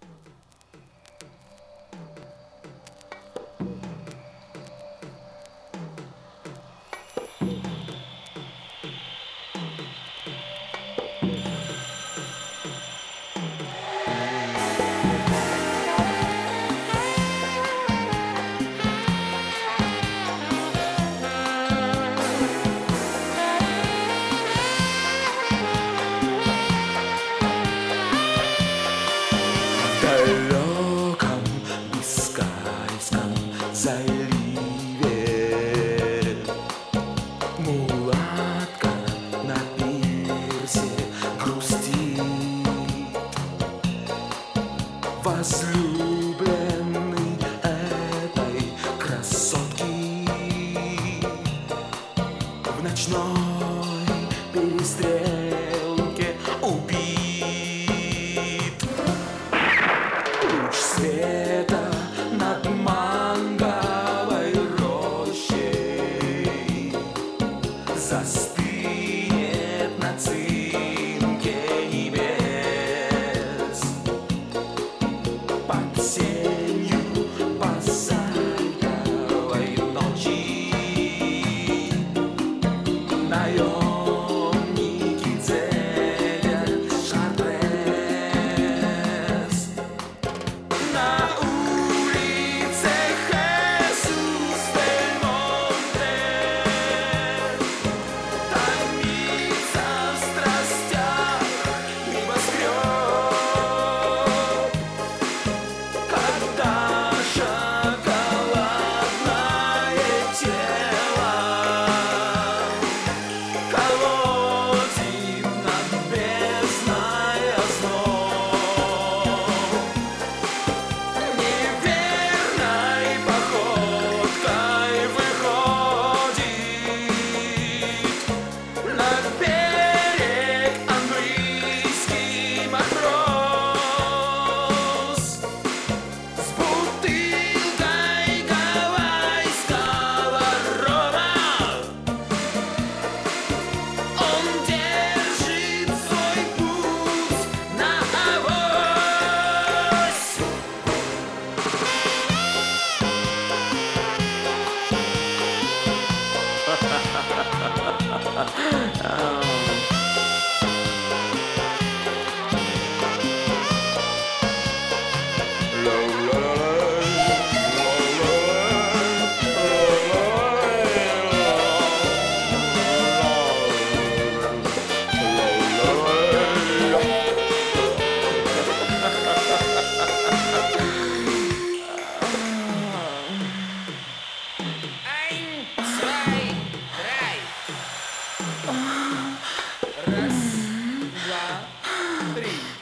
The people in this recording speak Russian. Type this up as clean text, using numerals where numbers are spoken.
далеком Бискайском заливе мулатка на пирсе грустит. Возлюбленный этой красотки в ночной перестрелке убит. Луч света над манговой рощей застынет на цинке небес под сенью базальтовой ночи. Наемники ценят шартрес. На улице Хесус дель Монте томится в страстях небоскреб, когда шоколадное тело колотит над бездной озноб. Неверной походкой выходит на берег английский матрос с бутылкой гавайского рома. Он держит свой путь на авось. Ein, zwei, drei. Раз, два, три.